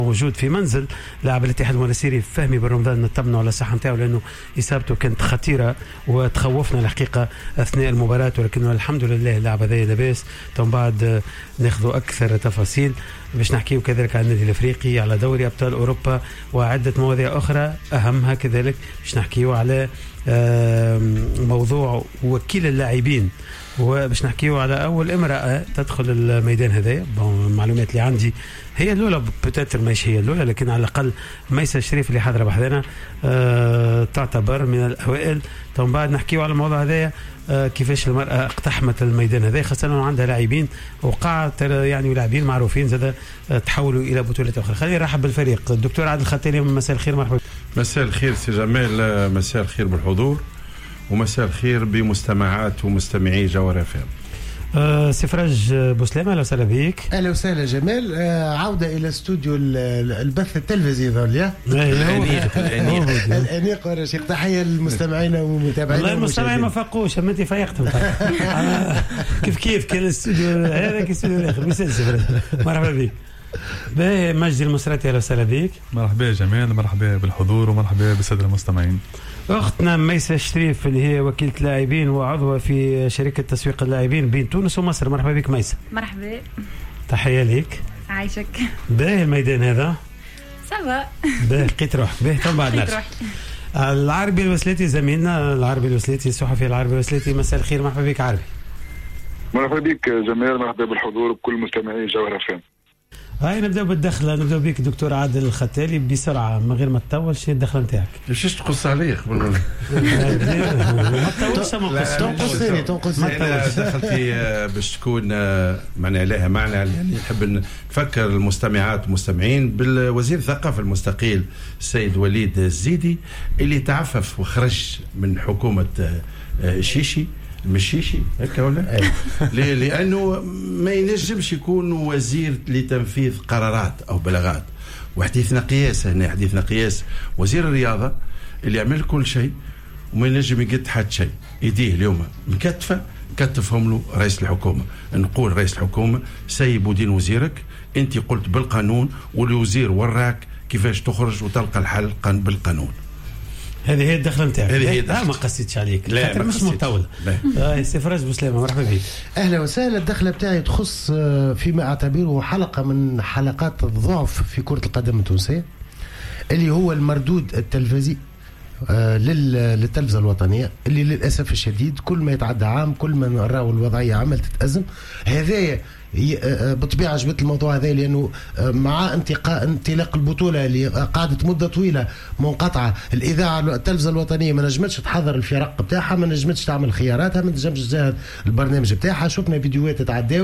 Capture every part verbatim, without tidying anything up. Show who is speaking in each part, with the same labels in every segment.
Speaker 1: موجود في منزل لاعب الاتحاد المنستيري فهمي بن رمضان، نطمنوا على الصحه نتاعو لانه اصابته كانت خطيره وتخوفنا الحقيقه اثناء المباراه، ولكن الحمد لله اللاعب هذا لاباس. ثم بعد ناخذوا اكثر تفاصيل باش نحكيو كذلك عن النادي الافريقي، على دوري ابطال اوروبا وعده مواضيع اخرى اهمها كذلك باش نحكيو على موضوع وكيل اللاعبين، وباش نحكيو على اول امراه تدخل الميدان هذايا. المعلومات اللي عندي هي الاولى، بتاتر ماشي هي الاولى لكن على الاقل ميسة الشريف اللي حاضره بحذنا أه تعتبر من الاوائل. ثم بعد نحكيو على الموضوع هذايا أه كيفاش المراه اقتحمت الميدان هذا، خاصه انه عندها لاعبين وقعت يعني لاعبين معروفين زاد تحولوا الى بطولات اخرى. خلينا نرحب بالفريق. الدكتور عادل الختالي، مساء الخير. مرحبا.
Speaker 2: مساء الخير سي جمال، مساء الخير بالحضور ومساء الخير بمستمعات ومستمعي جوهر اف ام.
Speaker 1: أه سفراج بوسلامة، اهلا وسهلا بك.
Speaker 3: اهلا وسهلا جمال. أه عوده الى استوديو البث التلفزيوني ذوليا
Speaker 2: الانيق الانيق
Speaker 3: الانيق ورشيق. تحيه للمستمعين والمتابعين.
Speaker 1: والله المستمعين ما فاقوش، اما انت فيقتهم كيف كيف كان الاستوديو هذا كالاستوديو الاخر. مساء سفراج، مرحبا بك. باهي مجدي المصراتي، اهلا وسهلا بك.
Speaker 4: مرحبا يا جمال، مرحبا بالحضور ومرحبا بالساده المستمعين.
Speaker 1: اختنا ميسة الشريف اللي هي وكيلة لاعبين وعضوة في شركة تسويق اللاعبين بين تونس ومصر، مرحبا بك ميسة.
Speaker 5: مرحبا،
Speaker 1: تحية ليك.
Speaker 5: عايشك.
Speaker 1: باهي الميدان هذا
Speaker 5: سوا
Speaker 1: باهي لقيت روحك. باهي ثم بعد نرجع العربي الوسلاتي، زميلنا العربي الوسلاتي الصحفي العربي الوسلاتي. مساء الخير، مرحبا بك عربي.
Speaker 6: مرحبا بك جمال، مرحبا بالحضور بكل مستمعي جوهر اف ام.
Speaker 1: هاي نبداو بالدخله، نبداو بك دكتور عادل الختالي بسرعه من غير ما تطول. شنو الدخله نتاعك؟
Speaker 2: باش تقص عليك
Speaker 1: ما تطولش. ما
Speaker 3: تنقصني تنقصني
Speaker 2: انا دخلتي باش تكون معناها لها معنى، يعني نحب نفكر المستمعات والمستمعين بالوزير الثقافه المستقيل السيد وليد الزيدي اللي تعفف وخرج من حكومه شيشي مشيشي هكا ولا لانه ما ينجمش يكون وزير لتنفيذ قرارات او بلاغات. وحديثنا قياس هنا، حديثنا قياس وزير الرياضه اللي يعمل كل شيء وما ينجم يقد حد شيء. يديه اليوم مكتفه كتفهم له رئيس الحكومه. نقول رئيس الحكومه سيب ودين وزيرك، انت قلت بالقانون والوزير وراك كيفاش تخرج وتلقى الحل بالقانون.
Speaker 1: هذه هي الدخله نتاعك.
Speaker 2: هذه هي
Speaker 1: لا ما قصيتش عليك،
Speaker 2: لا
Speaker 1: مش مطول. آه سفراج بوسلامة، مرحبا بك.
Speaker 3: اهلا وسهلا. الدخله بتاعي تخص فيما اعتبره حلقه من حلقات الضعف في كره القدم التونسيه، اللي هو المردود التلفزي آه للتلفزه الوطنيه، اللي للاسف الشديد كل ما يتعدى عام كل ما نراو الوضعيه عمل تتازم. هذايا بطبيعه جبت الموضوع هذا لانه مع انتقاء انطلاق البطوله اللي قعدت مده طويله منقطعه، الاذاعه التلفزه الوطنيه ما نجمتش تحضر الفرق بتاعها، ما نجمتش تعمل خياراتها، ما نجمش تجاهد البرنامج بتاعها. شفنا فيديوهات تتعداو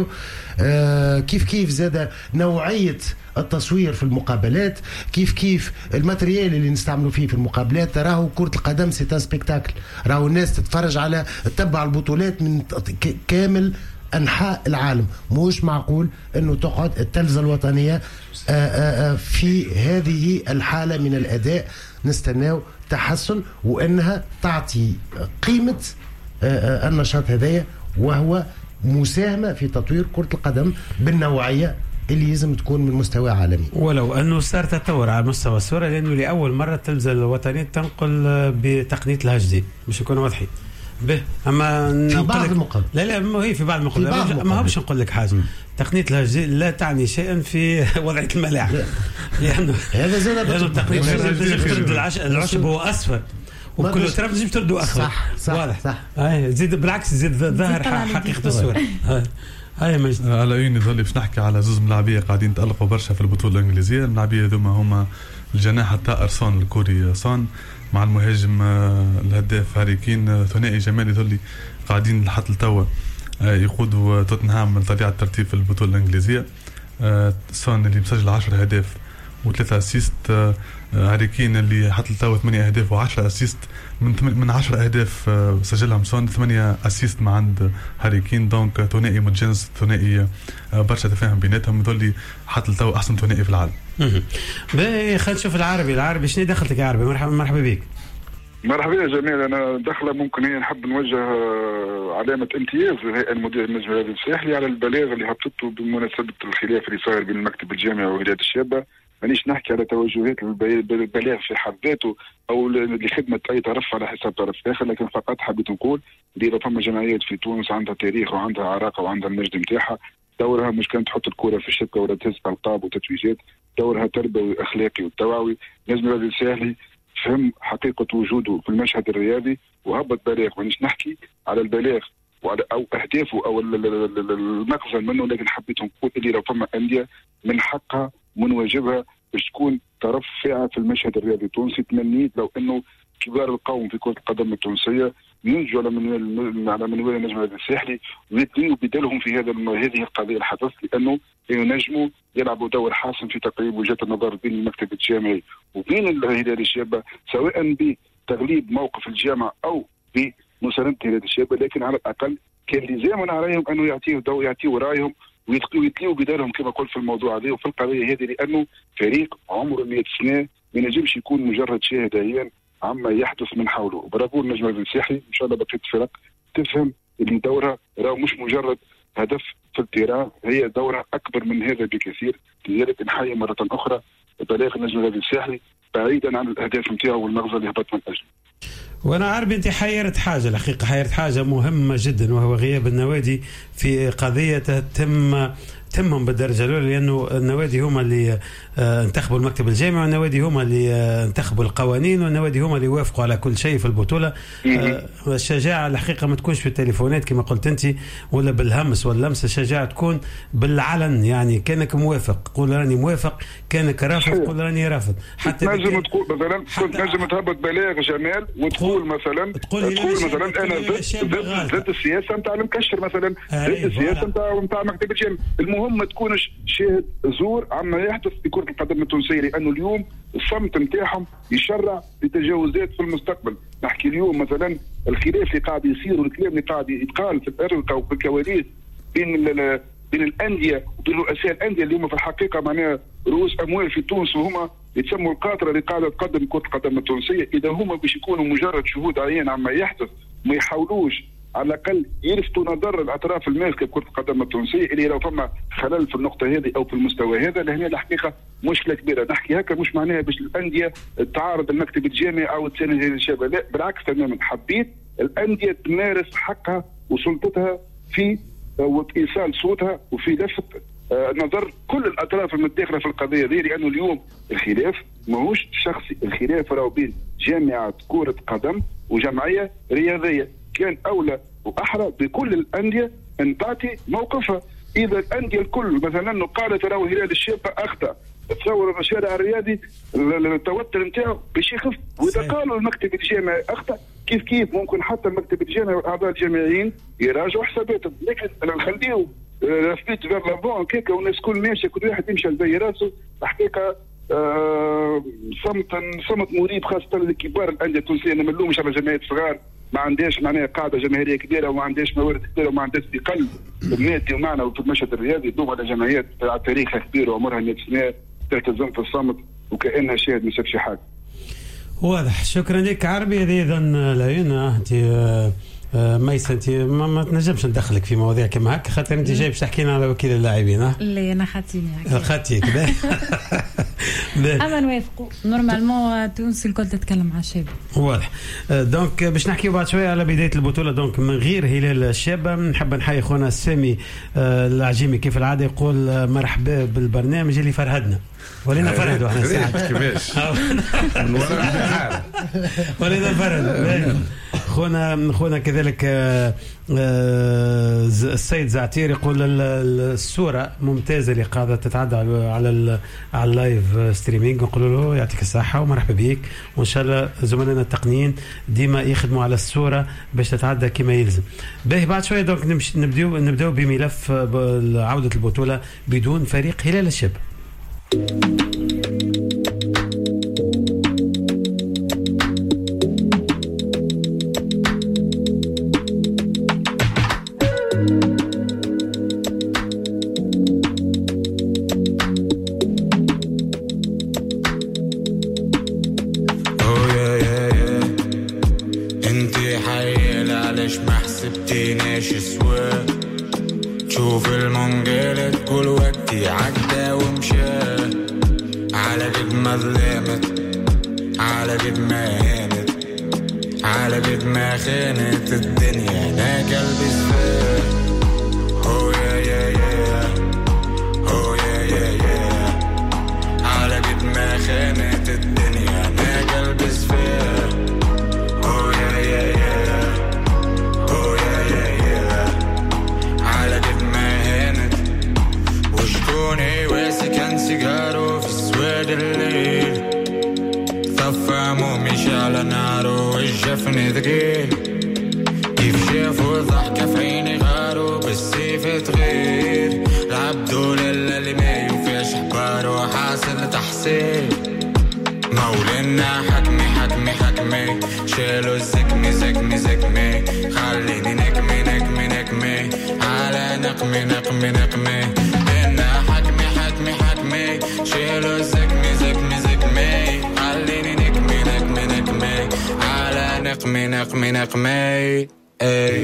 Speaker 3: آه كيف كيف زاد نوعيه التصوير في المقابلات، كيف كيف الماتريال اللي نستعملوا فيه في المقابلات. راهو كرة القدم سي ان سبيكتاكل، راهو الناس تتفرج على تتبع البطولات من كامل أنحاء العالم. مش معقول أنه تقعد التلفزة الوطنية آآ آآ في هذه الحالة من الأداء. نستناو تحسن وأنها تعطي قيمة النشاط هذايا، وهو مساهمة في تطوير كرة القدم بالنوعية اللي لازم تكون من مستوى عالمي.
Speaker 1: ولو أنه صار تطور على مستوى الصورة، لأنه لأول مرة التلفزة الوطنية تنقل بتقنية الاتش دي، مش يكون واضحين به. اما
Speaker 3: في بعض المقابل،
Speaker 1: لا لا ما هي في بعض المقابل، ما هو باش نقول لك حاجه. تقنيه الهجي لا تعني شيئا في وضعيه الملاعب، لانه
Speaker 3: هذا زاد
Speaker 1: لانه تقنيه الهجي ترد العشب هو اصفر وكل طرف تجيب تردو اخضر.
Speaker 3: صح صح
Speaker 1: واضح
Speaker 3: صح.
Speaker 1: هاي زيد بالعكس زيد ظاهر حقيقه الصوره. هاي مجد
Speaker 4: على عيوني ظل باش نحكي على زوز ملاعبيه قاعدين تالقوا برشا في البطوله الانجليزيه. الملاعبيه هذوما هما الجناح الطائر سون الكوري سون مع المهاجم الهداف هاري كين، ثنائي جمالي ذولي قاعدين لحد التوا يقودوا توتنهام من طبيعة الترتيب في البطولة الإنجليزية. سون اللي مسجل عشرة أهداف وثلاثة أسيست، هاري كين اللي حط التوا ثمانية أهداف وعشرة أسيست. من من عشرة أهداف سجلهم سون، ثمانية أسيست مع عند هاري كين. دونك ثنائي متجانس، ثنائي برشا تفاهم بيناتهم. ذولي حط التوا أحسن ثنائي في العالم.
Speaker 1: باهي خلينا نشوف العربي. العربي شنو دخلتك يا عربي؟ مرحبا مرحبا بك.
Speaker 6: مرحبا يا جميل. انا دخله ممكن هي نحب نوجه علامه امتياز للهيئه المدير النجم الرياضي الساحلي على البلاغ اللي حطته بمناسبه الخلاف اللي صاير بين المكتب الجامعي وولايه الشابه مانيش نحكي على توجهات البلاغ في حد ذاته او لخدمه اي طرف على حساب طرف اخر، لكن فقط حبيت نقول اللي فما جمعيات في تونس عندها تاريخ وعندها عراقه وعندها المجد نتاعها، دورها مش كان تحط الكره في الشبكه ولا تهز القاب وتتويجات، دورها تربوي اخلاقي وتوعوي. لازم الرجل الساحلي فهم حقيقه وجوده في المشهد الرياضي وهبط بلاغ، مانيش نحكي على البلاغ وعلى او اهدافه او المغزى منه، لكن حبيت نقول اللي لو فما انديه من حقها من واجبها باش تكون طرف فاعل في المشهد الرياضي التونسي. تمنيت لو انه كبار القوم في كرة القدم التونسية ينجوا على منوال على منوال النجم الساحلي ويتنوا بدلهم في هذا هذه القضية الحدث، لأنه ينجموا يلعبوا دور حاسم في تقريب وجهة النظر بين المكتب الجامعي وبين الهلال الشابة، سواء بتغليب موقف الجامعة أو بمساندة الهلال الشابة، لكن على الأقل كان لزاما عليهم أنه يعطيوا دو يعطيوا رأيهم ويتليوا بدارهم كما قلت في الموضوع هذا وفي القضية هذه، لأنه فريق عمره مئة سنة ما ينجمش يكون مجرد شاهد عيان عما يحدث من حوله. برافو النجم الساحلي، ان شاء الله بقيت فرق تفهم اللي دورها راهو مش مجرد هدف في التيران، هي دورها اكبر من هذا بكثير. لذلك نحيي مره اخرى بلاغ النجم الساحلي بعيدا عن الاهداف نتاعو والمغزى اللي هبط من اجله.
Speaker 1: وانا عارف انت حيرت حاجه، الحقيقه حيرت حاجه مهمه جدا، وهو غياب النوادي في قضيه تم تمهم بالدرجه الاولى، لانه النوادي هما اللي انتخبوا المكتب الجامعي، والنوادي هما اللي انتخبوا القوانين، والنوادي هما اللي وافقوا على كل شيء في البطوله. الشجاعه الحقيقه ما تكونش في التليفونات كما قلت انت ولا بالهمس واللمس، الشجاعه تكون بالعلن، يعني كانك موافق قول راني موافق، كانك رافض قول راني رافض. حتى
Speaker 6: نجم تقول مثلا كنت نجم تهبط بلاغ جمال وتقول مثلا
Speaker 1: تقول,
Speaker 6: تقول مثلا انا ضد ضد السياسه نتاع المكشر مثلا، ضد السياسه نتاع نتاع مكتب الجامعي. المهم ما تكونش شاهد زور عما يحدث في كرة القدم التونسية، لأنه اليوم الصمت نتاعهم يشرع بتجاوزات في المستقبل. نحكي اليوم مثلا الخلاف اللي قاعد يصير والكلام اللي قاعد يتقال في الأرقة وفي الكواليس بين بين الأندية وبين رؤساء الأندية اللي هم في الحقيقة معناها رؤوس أموال في تونس، وهم يتسموا القاطرة اللي قاعدة تقدم كرة القدم التونسية. إذا هم باش يكونوا مجرد شهود عيان عما يحدث ما يحاولوش على الأقل يلفتوا نظر الأطراف الماسكة بكرة القدم التونسية اللي لو فما خلل في النقطة هذه أو في المستوى هذا، لهنا الحقيقة مشكلة كبيرة. نحكي هكا مش معناها باش الأندية تعارض المكتب الجامعي أو تساند الشباب، لا بالعكس تماما، حبيت الأندية تمارس حقها وسلطتها في وإيصال صوتها وفي لفت نظر كل الأطراف المتداخلة في القضية دي، لأنه اليوم الخلاف ماهوش شخصي، الخلاف راهو بين جامعة كرة قدم وجمعية رياضية. كان أولى وأحرى بكل الأندية أن تعطي موقفها. إذا الأندية الكل مثلا قالت راهو هلال الشابة أخطأ، تصور الشارع الرياضي التوتر نتاعو باش يخف، وإذا قالوا المكتب الجامعي أخطأ كيف كيف ممكن حتى المكتب الجامعي والأعضاء الجامعيين يراجعوا حساباتهم. لكن أنا نخليه لافيت فير لافون كيكا والناس كل ماشية كل واحد يمشي على راسه، الحقيقة آه صمت صمت مريب خاصة لكبار الأندية التونسية. أنا ما نلومش على جمعيات صغار ما عندهاش معناها قاعده جماهيريه كبيره وما عندهاش موارد كبيره وما عندهاش ثقل المادي ومعنى وفي المشهد الرياضي، يدوم على جمعيات تاريخها كبير وعمرها مئة سنه تلتزم في الصمت وكانها شاهد ما شافش حاجه.
Speaker 1: واضح. شكرا لك عربي. هذه اذا العيون انت ميسة، انت ما, ما تنجمش ندخلك في مواضيع كما هكا خاطر انت جاي باش تحكينا على وكيل اللاعبين. ها
Speaker 5: لا انا خاتيني هكا
Speaker 1: خاتيك
Speaker 5: اما نوافقوا نورمالمون تونس الكل تتكلم على الشباب.
Speaker 1: واضح. دونك باش نحكيو بعد شويه على بدايه البطوله. دونك من غير هلال الشابه نحب نحيي خونا سامي العجيمي كيف العاده يقول مرحبا بالبرنامج اللي فرهدنا ولينا فرهدوا احنا ساعات
Speaker 2: كيفاش من وراء الحال
Speaker 1: ولينا فرهدوا. خونا خونا كذلك السيد زعتير يقول الصوره ممتازه اللي قاعده تتعدى على على اللايف ستريمينج، نقول له يعطيك الصحه ومرحبا بك، وان شاء الله زملائنا التقنيين ديما يخدموا على الصوره باش تتعدى كما يلزم. باهي بعد شويه دونك نمشي نبداو نبداو بملف عوده البطوله بدون فريق هلال الشاب.
Speaker 7: شوف المونجيل كل وقتي عدى ومشى ما ظلمت على قد ما هانت على قد ما خانت الدنيا انا قلبي صفر هو يا يا يا هو يا يا يا على قد ما خانت الدنيا انا قلبي صفر هو يا يا يا هو يا يا يا على قد ما هانت وشكوني واسي كان سيجارو في سواد الليل طفى مش على ناره والجفن ثقيل كيف شافوا ضحكة في عيني غارو بالسيف تغير العبدو للا اللي ما يوفيش حبارو حاصل تحصيل مولانا حكمي حكمي حكمي شالو الزكمي زكمي زكمي خليني نكمي نكمي نكمي على نقمي نقمي نقمي إنا حكمي حكمي حكمي شالو الزكمي زكمي زكمي خليني نكمي نكمي نكمي على نقمي نقمي نقمي اي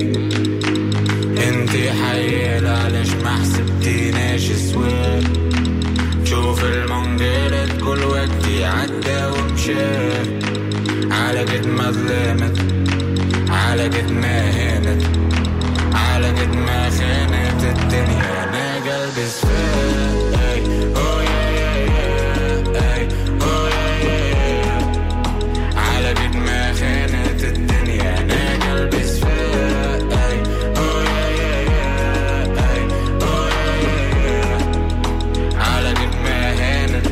Speaker 7: انتي حيال علاش ما حسبتيناش سواد شوف المنقلة كل وقت عدى ومشى على قد ما ظلمت على قد ما هانت على قد ما خانت الدنيا انا قلبي صفر اي او يا يا يا اي او يا يا يا على قد ما خانت الدنيا انا قلبي صفر اي او يا يا يا اي او يا يا على قد ما هانت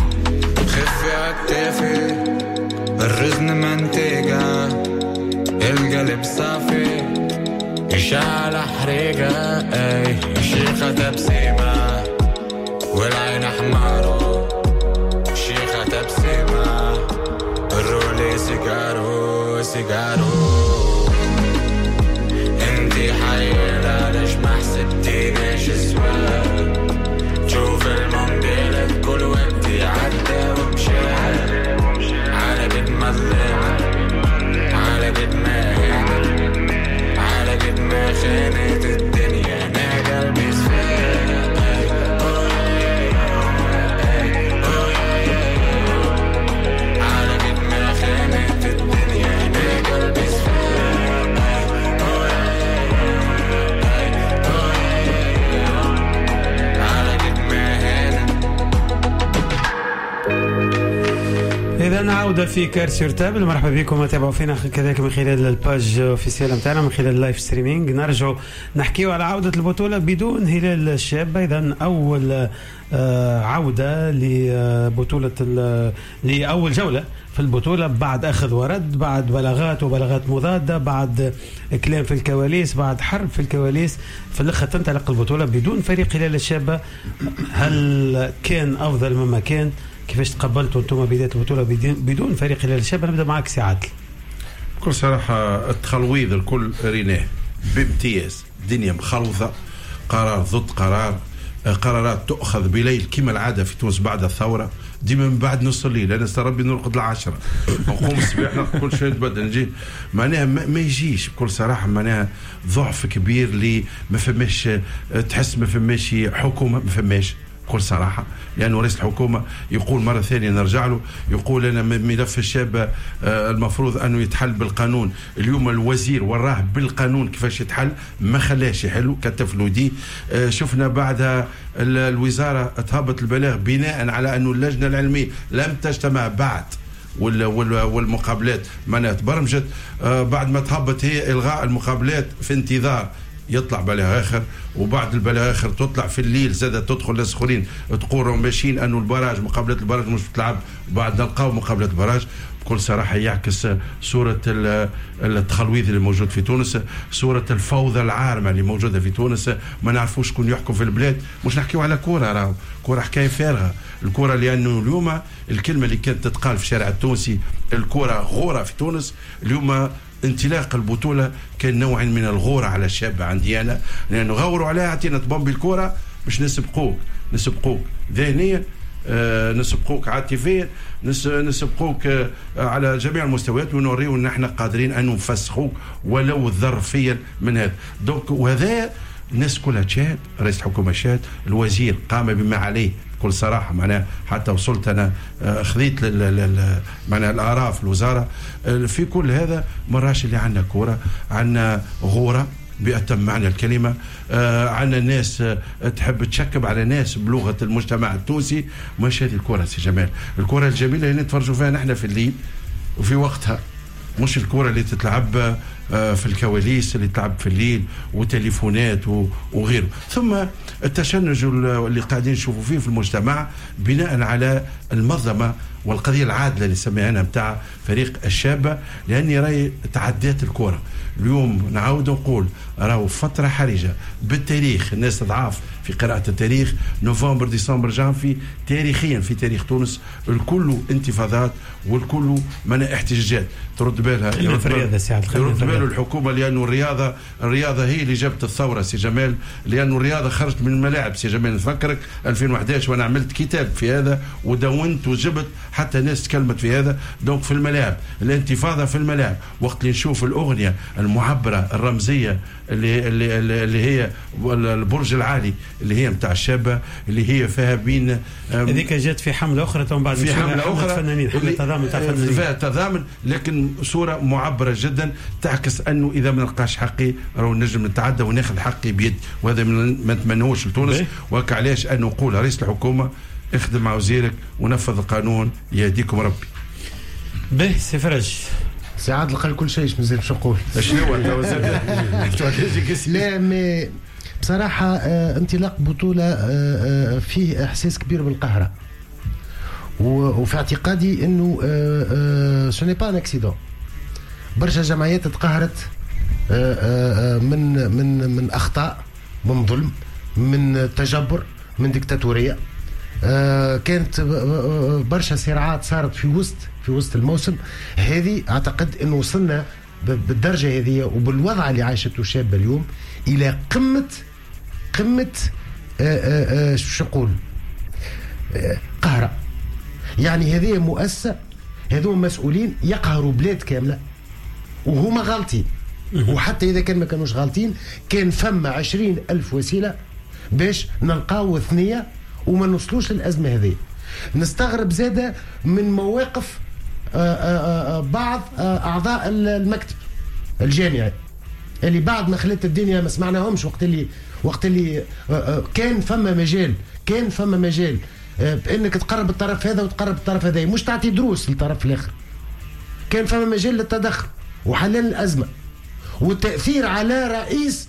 Speaker 7: خفي عالتافه الرزن منتجة القلب صافي إشعال حريقة اي الشيخة تبسيمة والعين حمارو الشيخة تبسيمة الرولي سيجارو سيجارو انتي حيالة ليش ما حسبتيناش سواد شوف المونديل كل وقت عدى ومشى على قد ما ظلمت على قد ما هانت على قد ما خانت الدنيا انا قلبي صفر على قد ما خانت الدنيا انا قلبي صفر على قد ما هانت.
Speaker 1: إذا عودة في كارسير تابل، مرحبا بكم وتابعوا فينا كذلك من خلال الباج اوفيسيال نتاعنا من خلال اللايف ستريمينج. نرجعوا نحكيوا على عودة البطولة بدون هلال الشابة. إذا أول عودة لبطولة لأول جولة في البطولة بعد أخذ ورد، بعد بلاغات وبلاغات مضادة، بعد كلام في الكواليس، بعد حرب في الكواليس، في الأخر تنطلق البطولة بدون فريق هلال الشابة. هل كان أفضل مما كان؟ كيفاش تقبلتوا انتم بدايه البطوله بدون فريق هلال الشابة؟ نبدا معك سي عادل.
Speaker 2: بكل صراحه التخلويض الكل ريناه بامتياز، الدنيا مخلوطه، قرار ضد قرار، قرارات تؤخذ بليل كما العاده في تونس بعد الثوره، ديما من بعد نص الليل. انا ربي نرقد العشرة نقوم الصباح كل شيء تبدل نجي معناها ما يجيش. بكل صراحه معناها ضعف كبير لي ما فماش، تحس ما فماش حكومه، ما فماش بكل صراحة. لأنه يعني رئيس الحكومة يقول مرة ثانية نرجع له، يقول أنا ملف الشابة المفروض أنه يتحل بالقانون. اليوم الوزير وراه بالقانون كيفاش يتحل، ما خلاش يحلو كتفلو دي. شفنا بعدها الوزارة تهبط البلاغ بناء على أنه اللجنة العلمية لم تجتمع بعد والمقابلات معناها تبرمجت. بعد ما تهبط هي إلغاء المقابلات في انتظار يطلع بلاغ اخر، وبعد البلاغ اخر تطلع في الليل زادة تدخل ناس اخرين تقولوا ماشيين انه البراج مقابلات البراج مش بتلعب، وبعد نلقاو مقابلات البراج. بكل صراحه يعكس صوره التخلويض اللي موجود في تونس، صوره الفوضى العارمه اللي موجوده في تونس. ما نعرفوش شكون يحكم في البلاد. مش نحكيو على كوره، راهو كوره حكايه فارغه الكوره، لانه اليوم الكلمه اللي كانت تتقال في الشارع التونسي الكوره غوره في تونس، اليوم انطلاق البطولة كان نوع من الغورة على الشابة عندي أنا، لأنه غوروا عليها عطينا تبombi الكرة باش نسبقوك نسبقوك ذهنيا، آه نسبقوك عاطفيا، نسبقوك آه على جميع المستويات، ونوريو ان احنا قادرين ان نفسخوك ولو ظرفيا من هذا. دونك وهذا الناس كلها تشاهد، رئيس الحكومة شاهد، الوزير قام بما عليه بكل صراحه معناها حتى وصلت انا خذيت معناها الاراء في الوزاره في كل هذا. مراش اللي عندنا كوره، عندنا غوره بأتم معنى الكلمة، آه عندنا ناس آه تحب تشكب على ناس بلغة المجتمع التونسي. مش هذه الكرة سي جمال، الكرة الجميلة اللي نتفرجوا فيها نحن في الليل وفي وقتها، مش الكرة اللي تتلعب آه في الكواليس اللي تلعب في الليل وتليفونات وغيره. ثم التشنج اللي قاعدين نشوفوا فيه في المجتمع بناء على المنظمة والقضية العادلة اللي سميناها متاع فريق الشابة، لأني راي تعديت الكرة اليوم. نعاود نقول راهو فترة حرجة بالتاريخ، الناس تضعاف في قراءة التاريخ. نوفمبر ديسمبر جانفي تاريخيا في تاريخ تونس الكل انتفاضات والكل من احتجاجات. ترد بالها
Speaker 1: يرد
Speaker 2: باله الحكومة، لأنه الرياضة الرياضة هي اللي جابت الثورة سي جمال، لأنه الرياضة خرجت من الملاعب سي جمال. نفكرك ألفين وأحد عشر وأنا عملت كتاب في هذا ودونت وجبت حتى ناس تكلمت في هذا. دونك في الملاعب، الانتفاضة في الملاعب. وقت اللي نشوف الأغنية المعبرة الرمزية اللي اللي اللي هي البرج العالي اللي هي متاع الشابة اللي هي فيها بين
Speaker 1: هذيك جات في حملة أخرى ثم بعد
Speaker 2: في حملة أخرى
Speaker 1: فنانين حملة تضامن تاع فنانين
Speaker 2: فيها تضامن، لكن صورة معبرة جدا تعكس أنه إذا ما نلقاش حقي راهو نجم نتعدى وناخذ حقي بيد، وهذا ما نتمنوش لتونس. وهكا علاش أن نقول رئيس الحكومة اخدم مع وزيرك ونفذ القانون يهديكم ربي.
Speaker 1: به سفرج
Speaker 3: سعاد لقى كل شيء مازال باش نقول
Speaker 2: شنو
Speaker 3: لا مي بصراحه آه انطلاق بطوله آه آه فيه احساس كبير بالقهره، وفي اعتقادي انه سو ني با ان اكسيدون. برشا جمعيات تقهرت آه آه من من من اخطاء، من ظلم، من تجبر، من ديكتاتوريه. آه كانت برشا صراعات صارت في وسط في وسط الموسم هذه. اعتقد انه وصلنا بالدرجه هذه وبالوضع اللي عايشته الشابه اليوم الى قمه قمه آه آه شو نقول آه قهره. يعني هذه مؤسسه، هذوم مسؤولين يقهروا بلاد كامله وهما غالطين، وحتى اذا كان ما كانوش غالطين كان فما عشرين الف وسيله باش نلقاو ثنيه وما نوصلوش للأزمة هذه. نستغرب زادة من مواقف آآ آآ بعض أعضاء المكتب الجامعي اللي بعد ما خلت الدنيا ما سمعناهمش وقت اللي وقت اللي كان فما مجال كان فما مجال بأنك تقرب الطرف هذا وتقرب الطرف هذا، مش تعطي دروس للطرف الآخر. كان فما مجال للتدخل وحلال الأزمة والتأثير على رئيس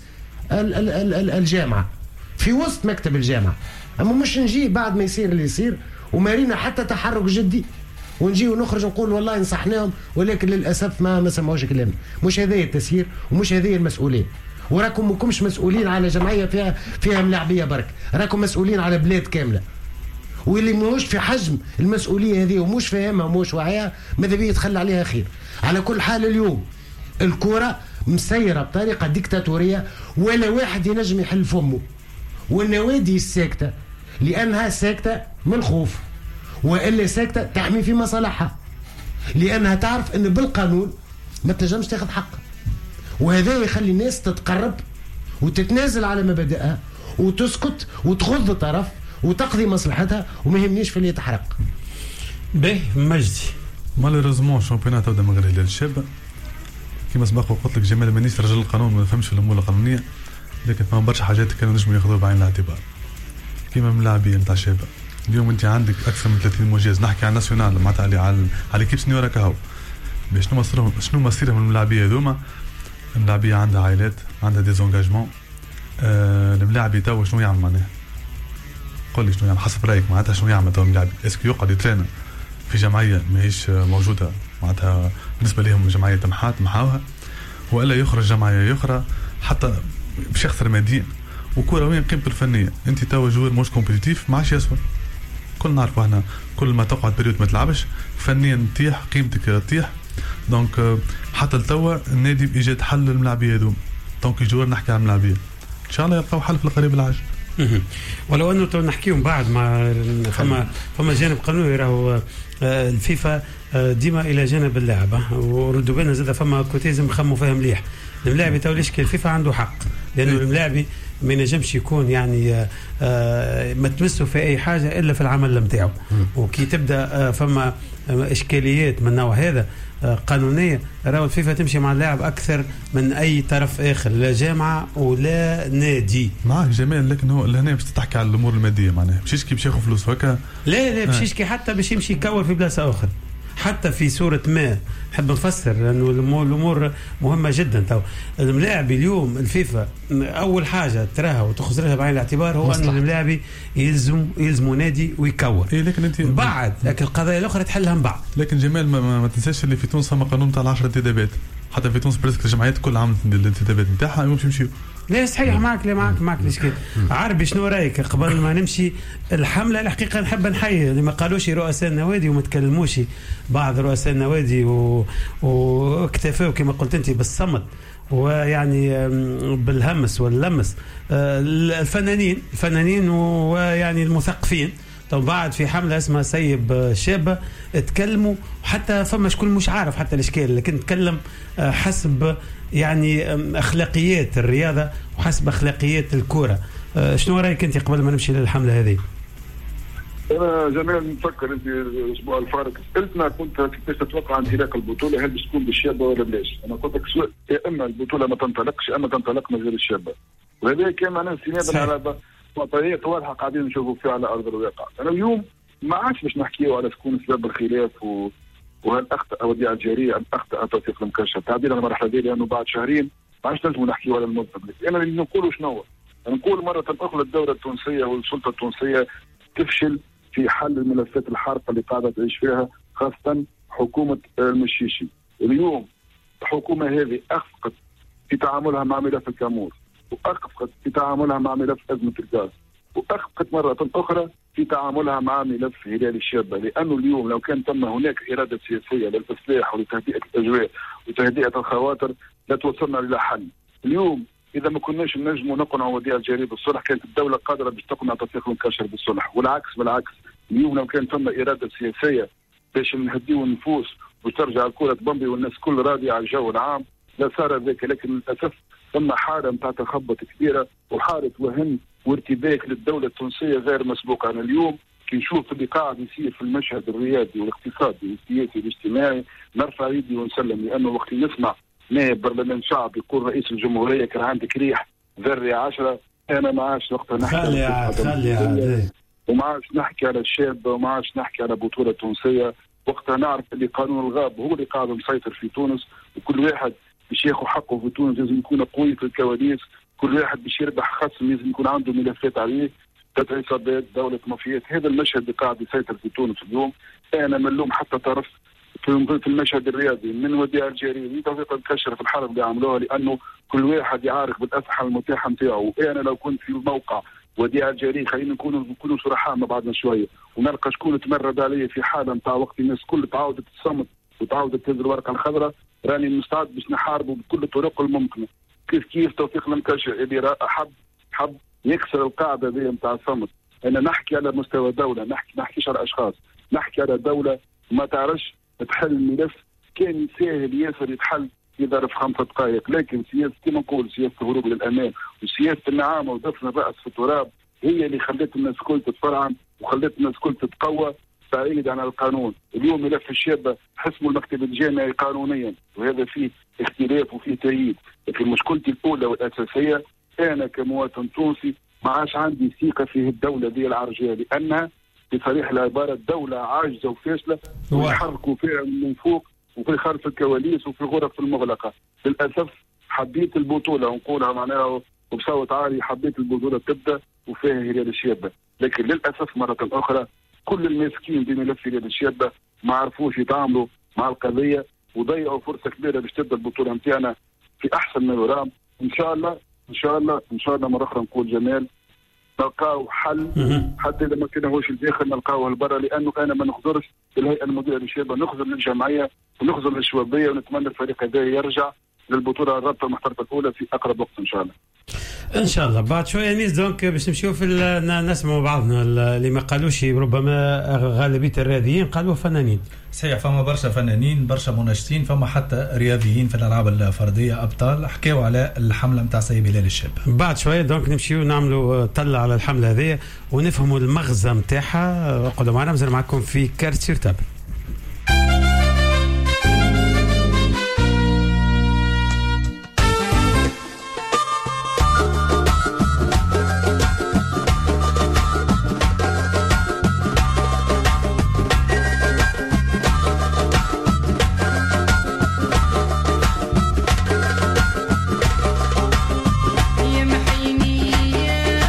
Speaker 3: الجامعة في وسط مكتب الجامعة. أما مش نجي بعد ما يصير اللي يصير ومارينا حتى تحرك جدي ونجي ونخرج نقول والله نصحناهم ولكن للأسف ما ما سمعوش كلامنا. مش هذا التسيير ومش هذه المسؤولين. وراكم مكمش مسؤولين على جمعية فيها فيها ملاعبية برك، راكم مسؤولين على بلاد كاملة. واللي موش في حجم المسؤولية هذه ومش فاهمها ومش واعيها ماذا بيه يتخلى عليها خير. على كل حال اليوم الكرة مسيرة بطريقة ديكتاتورية ولا واحد ينجم يحل فمه، والنوادي الساكتة لأنها ساكتة من الخوف، وإلا ساكتة تحمي في مصالحها، لأنها تعرف أن بالقانون ما تنجمش تاخذ حقها. وهذا يخلي الناس تتقرب وتتنازل على مبادئها وتسكت وتغض طرف وتقضي مصلحتها وما يهمنيش في اللي يتحرق.
Speaker 1: به مجدي
Speaker 4: مالوريزمون شامبيونات تبدا من غير هلال الشابة كما سبق وقلت لك. جمال مانيش رجل القانون ما فهمش في الامور القانونيه، لكن ما برشا حاجات كانوا نجموا ياخذوها بعين الاعتبار كيما ملاعبيه نتاع الشابة. اليوم انت عندك اكثر من ثلاثين مجاز، نحكي عن ناسيونال معناتها على على على كيف سنيورا كهو باش شنو مصيرهم شنو مصيرهم الملاعبيه هذوما. الملاعبيه عندها عائلات، عندها ديزونجاجمون. آه الملاعبي تو شنو يعمل معناها؟ قول لي شنو يعمل حسب رايك معناتها شنو يعمل تو الملاعبي؟ اسكو يقعد يترينا في جمعيه ماهيش موجوده معناتها بالنسبه لهم جمعيه تمحات محاوها، والا يخرج جمعيه اخرى حتى باش يخسر ماديا؟ وكره وين قيمته الفنيه؟ انت توا جوار مش كومبيتيتيف ما عادش يسوى. كل نعرفوا احنا كل ما تقعد بريود ما تلعبش فنيا تطيح، قيمتك تطيح. دونك حتى لتوا النادي بايجاد حل للملاعبيه هذوما. دونك الجوار نحكي على الملاعبيه ان شاء الله يلقاو حل في القريب العاجل.
Speaker 1: ولو انه تو نحكيهم بعد ما فما فما جانب قانوني راهو الفيفا ديما الى جانب اللاعب، وردوا بالنا زاد فما كوتيزم خموا فيها مليح. الملاعب تو ليش الفيفا عنده حق، لانه الملاعب ما ينجمش يكون يعني آه ما تمسه في اي حاجه الا في العمل نتاعو. وكي تبدا آه فما اشكاليات من النوع هذا آه قانونيه، راهو الفيفا تمشي مع اللاعب اكثر من اي طرف اخر، لا جامعه ولا نادي.
Speaker 4: معك جمال، لكن هو لهنا باش تحكي على الامور الماديه معناها مش يشكي باش ياخذ فلوس هكا.
Speaker 1: لا لا باش يشكي حتى باش يمشي يكور في بلاصه اخرى، حتى في صورة ما. نحب نفسر لأنه الأمور مهمة جدا. تو الملاعب اليوم الفيفا أول حاجة تراها وتأخذ لها بعين الاعتبار هو أن الملاعب يلزم يلزموا نادي ويكور.
Speaker 4: إيه لكن أنت
Speaker 1: بعد لكن القضايا الأخرى تحلها من بعد.
Speaker 4: لكن جمال ما, ما, ما تنساش اللي في تونس فما قانون تاع العشرة انتدابات، حتى في تونس بريسك الجمعيات كل عام الانتدابات نتاعها يمشي يمشيو.
Speaker 1: لا صحيح معك لا معك معك الاشكال. عربي شنو رايك قبل ما نمشي الحمله؟ الحقيقه نحب نحيي اللي ما قالوش رؤساء النوادي وما تكلموش بعض رؤساء النوادي واكتفوا كما قلت انت بالصمت ويعني بالهمس واللمس. الفنانين الفنانين ويعني المثقفين طبعا بعد في حمله اسمها سيب شابه تكلموا، حتى فما شكون مش عارف حتى الاشكال، لكن تكلم حسب يعني اخلاقيات الرياضه وحسب اخلاقيات الكره. شنو رايك انت قبل ما نمشي للحمله هذه؟
Speaker 6: انا جميل نفكر انت الاسبوع الفارق سالتنا كنت كيفاش تتوقع انطلاق البطوله، هل باش تكون بالشابه ولا بلاش؟ انا قلت لك سؤال يا اما البطوله ما تنطلقش اما تنطلق من غير الشابه، وهذا كان معناه استنادا على معطيات واضحه قاعدين نشوفوا فيها على ارض الواقع. انا اليوم ما عادش باش نحكيوا على شكون سبب الخلاف و... وهل اخطا وديعه الجاريه ام اخطا توثيق المكشف تعديلا على المرحله هذه، لانه بعد شهرين ما عادش نجموا نحكيوا على المذنب. انا اللي نقولوا شنو نقول مره اخرى الدوله التونسيه والسلطه التونسيه تفشل في حل الملفات الحارقه اللي قاعده تعيش فيها، خاصه حكومه المشيشي. اليوم الحكومه هذه اخفقت في تعاملها مع ملف الكامور، واخفقت في تعاملها مع ملف ازمه الغاز، واخفقت مره اخرى في تعاملها مع ملف هلال الشابه، لانه اليوم لو كان تم هناك اراده سياسيه للاصلاح ولتهدئه الاجواء وتهدئه الخواطر لتوصلنا الى حل. اليوم اذا ما كناش نجموا نقنعوا وديعه الجاريه بالصلح كانت الدوله قادره باش تقنع توثيق المكاشر بالصلح، والعكس بالعكس. اليوم لو كان ثم اراده سياسيه باش نهديوا النفوس وترجع الكره بمبي والناس كل راضيه على الجو العام لا صار ذاك، لكن للاسف ثم حاله نتاع تخبط كبيره وحاله وهن وارتباك للدوله التونسيه غير مسبوقه. انا اليوم كي نشوف اللي قاعد يصير في المشهد الرياضي والاقتصادي والسياسي والاجتماعي نرفع يدي ونسلم، لانه وقت نسمع نائب برلمان شعب يقول رئيس الجمهوريه كان عندك ريح ذري عشرة، انا ما عادش وقتها نحكي
Speaker 1: خلي عاد خلي عاد
Speaker 6: وما عادش نحكي على الشاب وما عادش نحكي على بطوله تونسيه. وقتها نعرف اللي قانون الغاب هو اللي قاعد مسيطر في تونس، وكل واحد باش ياخذ حقه في تونس لازم يكون قوي في الكواليس، كل واحد باش يربح خصم لازم يكون عنده ملفات عليه، تدعي عصابات دولة مافيات. هذا المشهد اللي قاعد يسيطر في تونس اليوم. انا ملوم حتى طرف في المشهد الرياضي من وديعه الجاريه من توثيق الكشر في الحرب اللي عملوها، لانه كل واحد يعارك بالاسلحه المتاحه نتاعو. انا لو كنت في موقع وديعه الجاريه خلينا نكونوا نكونوا صرحاء مع بعضنا شويه ونلقى شكون تمرد عليه في حاله نتاع وقت الناس كل تعاودت تصمت وتعاودت تهز الورقه الخضراء، راني مستعد باش نحاربه بكل الطرق الممكنه. كيف كيف توثيق المكشر اللي حب حب يكسر القاعده ذي نتاع الصمت. انا نحكي على مستوى دوله، نحكي نحكيش على اشخاص، نحكي على دوله ما تعرفش تحل الملف. كان يسهل ياسر يتحل في ظرف خمسة دقائق، لكن سياسه كما نقول سياسه الهروب للامان وسياسه النعامه ودفن الراس في التراب هي اللي خلت الناس كل تتفرعن وخلت الناس كل تتقوى بعيد عن القانون. اليوم ملف الشابه حسموا المكتب الجامعي قانونيا وهذا فيه اختلاف وفيه تأييد، لكن مشكلتي الاولى والاساسيه انا كمواطن تونسي ما عادش عندي ثقه في الدوله دي العرجيه، لانها بصريح العباره دوله عاجزه وفاشله ويحركوا فيها من فوق وفي خلف الكواليس وفي الغرف المغلقه. للاسف حبيت البطوله ونقولها معناها وبصوت عالي، حبيت البطوله تبدا وفيها هلال الشابه، لكن للاسف مره اخرى كل الماسكين بملف هلال الشابه ما عرفوش يتعاملوا مع القضيه وضيعوا فرصه كبيره باش تبدا البطوله نتاعنا في احسن ما يرام. ان شاء الله ان شاء الله ان شاء الله مره اخرى نقول جمال نلقاو حل، حتى اذا ما كانوش الداخل نلقاوه البرا، لانه انا ما نخزرش بالهيئه المديره للشباب، نخزر للجمعيه ونخزر للشبابيه، ونتمنى الفريق هذا يرجع للبطوله الرابطه المحترفه الاولى في اقرب وقت ان شاء الله.
Speaker 1: ان شاء الله. بعد شويه نيس دونك باش نمشيو في نسمعوا بعضنا اللي ما قالوش، ربما غالبيه الرياضيين قالوا فنانين.
Speaker 8: صحيح، فما برشا فنانين، برشا مناشدين، فما حتى رياضيين في الالعاب الفرديه ابطال حكاوا على الحمله نتاع سي بلال الشاب.
Speaker 1: بعد شويه دونك نمشيو نعملوا طلع على الحمله هذه ونفهموا المغزى نتاعها. اقعدوا معنا، مازال معكم في كارت سيرتاب.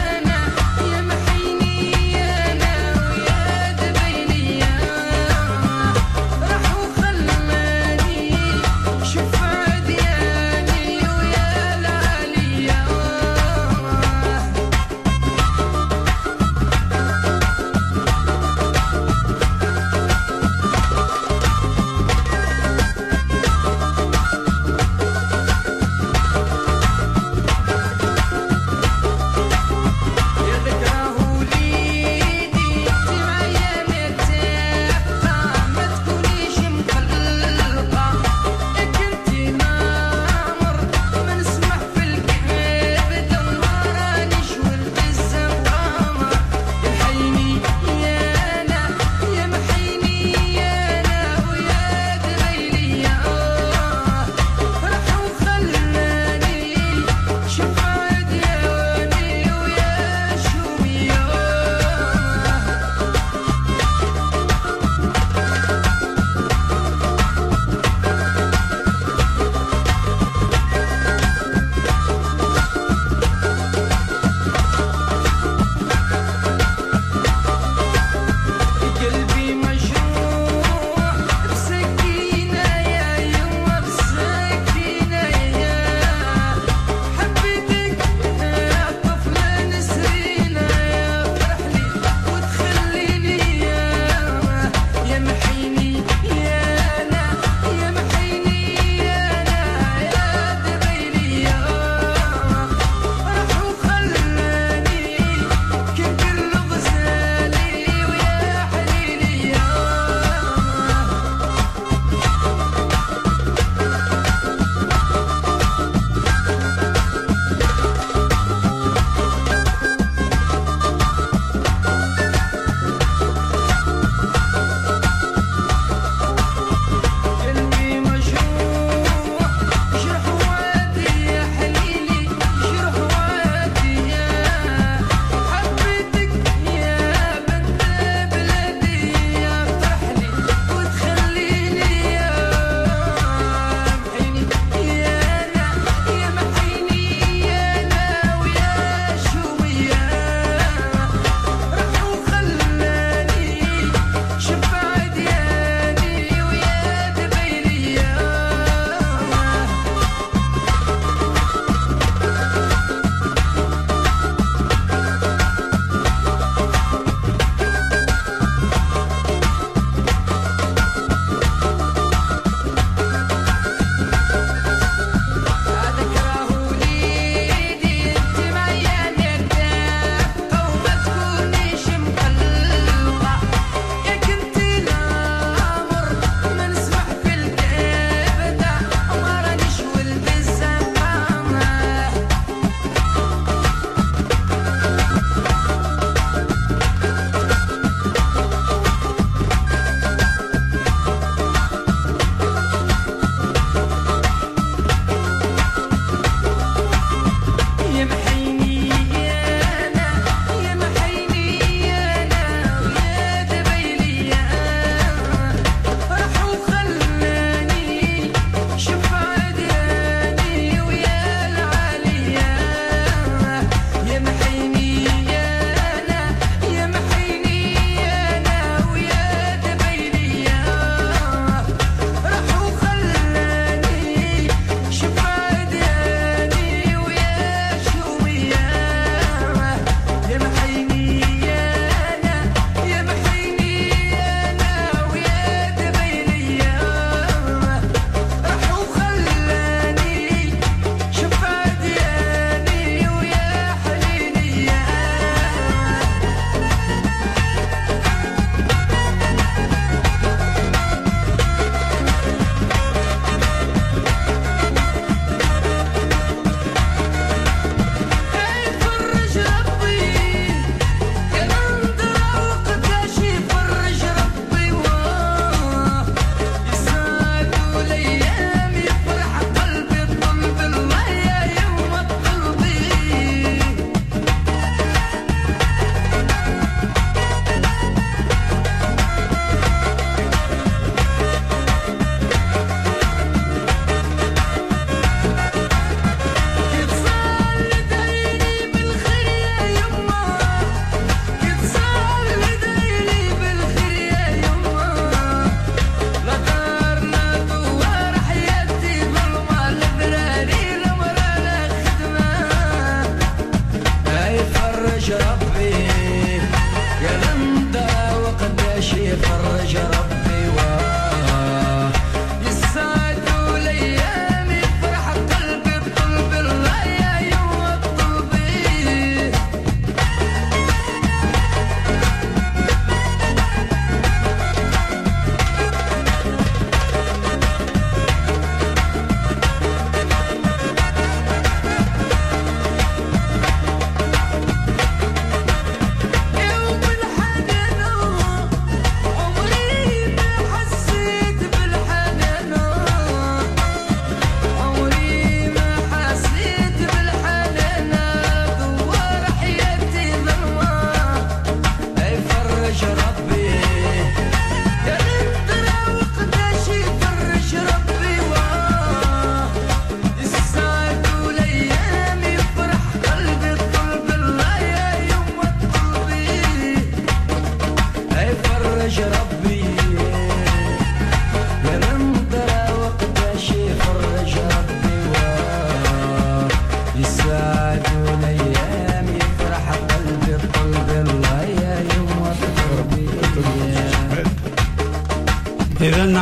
Speaker 7: يا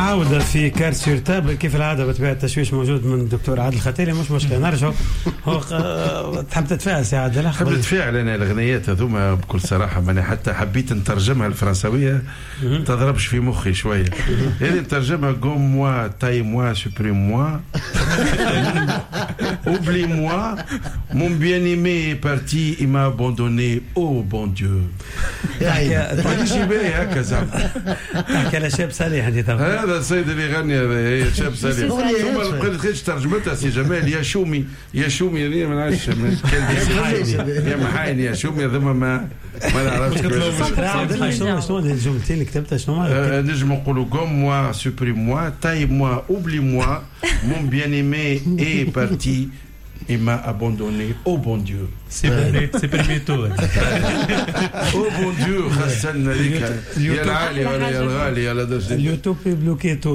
Speaker 1: نعاود في كارت سور تابل كيف العاده بطبيعه التشويش موجود من الدكتور عادل الختيلي. مش مشكله نرجعوا. هو تحب تتفاعل سي عادل؟
Speaker 2: حب نتفاعل انا الاغنيات هذوما بكل صراحه ماني حتى حبيت نترجمها الفرنسويه تضربش في مخي شويه. هذه نترجمها قوم موا تاي موا سوبريم موا اوبلي موا مون بيان ايمي بارتي اي ما ابوندوني او بون ديو. تحكي شي باهي هكا زعما
Speaker 1: تحكي على شاب صالح
Speaker 2: هذا السيد اللي يغني هذا شاب صالح. ثم لقيت ترجمتها سي جمال يا شومي يا شومي هذه ما نعرفش يا محاين يا شومي هذوما ما ما نعرفش.
Speaker 1: شنو شنو الجملتين اللي كتبتها شنو؟
Speaker 2: نجم نقولوا قوم موا سوبريم موا تاي موا اوبلي موا مون بيان ايمي اي بارتي il m'a abandonné au bon Dieu.
Speaker 8: C'est permis tout.
Speaker 2: Au bon Dieu, Hassan هذيك يا العالي ولا يا الغالي يا لدرجة
Speaker 1: اليوتيوب بلوكي تو